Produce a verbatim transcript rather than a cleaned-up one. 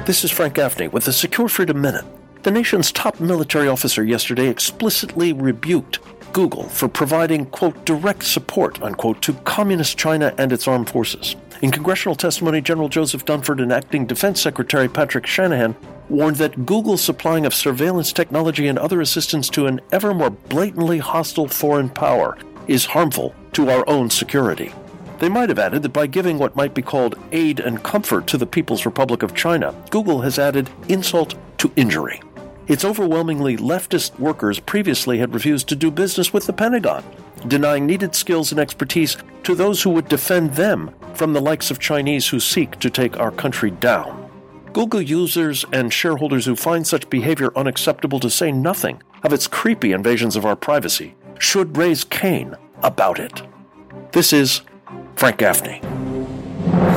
This is Frank Gaffney with the Secure Freedom Minute. The nation's top military officer yesterday explicitly rebuked Google for providing, quote, direct support, unquote, to Communist China and its armed forces. In congressional testimony, General Joseph Dunford and Acting Defense Secretary Patrick Shanahan warned that Google's supplying of surveillance technology and other assistance to an ever more blatantly hostile foreign power is harmful to our own security. They might have added that by giving what might be called aid and comfort to the People's Republic of China, Google has added insult to injury. Its overwhelmingly leftist workers previously had refused to do business with the Pentagon, denying needed skills and expertise to those who would defend them from the likes of Chinese who seek to take our country down. Google users and shareholders who find such behavior unacceptable, to say nothing of its creepy invasions of our privacy, should raise Cain about it. This is Frank Gaffney.